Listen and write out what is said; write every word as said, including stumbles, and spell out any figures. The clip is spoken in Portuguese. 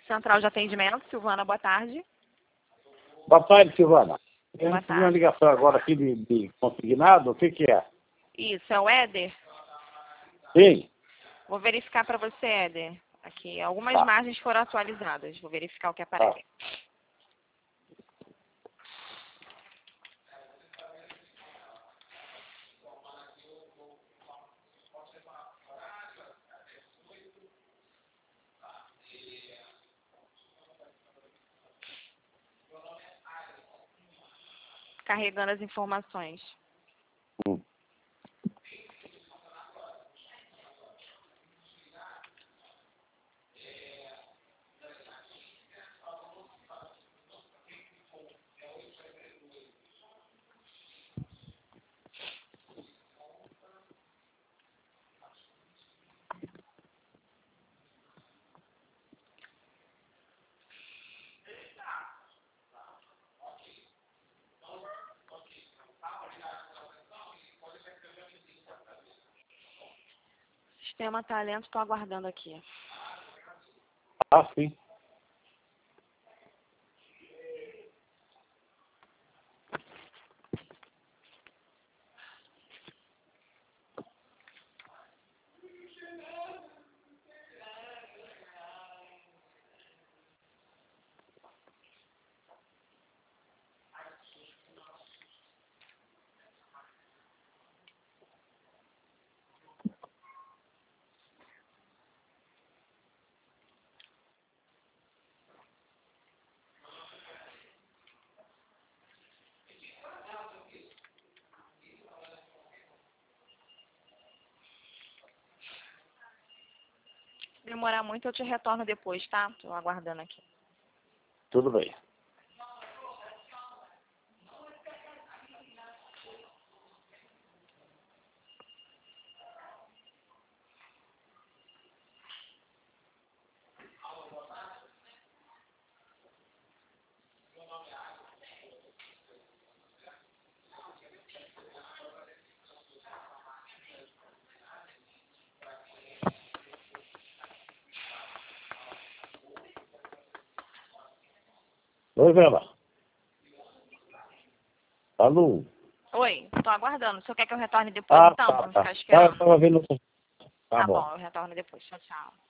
Central de atendimento, Silvana, boa tarde. Boa tarde, Silvana. Eu Boa recebi uma tarde. ligação agora aqui de, de consignado. O que que é? Isso, é o Éder? Sim. Vou verificar para você, Éder. Aqui, algumas Tá. margens foram atualizadas. Vou verificar o que Tá. aparece. Carregando as informações. Hum. Sistema tá lento, estou aguardando aqui. Ah, sim. Se demorar muito, eu te retorno depois, tá? Estou aguardando aqui. Tudo bem. Oi, Vera. Alô? Oi, estou aguardando. O senhor quer que eu retorne depois, Ah, então? tá, Para não tá. ficar Tá, eu esperando? tava vendo. Tá Tá bom. bom, eu retorno depois. Tchau, tchau.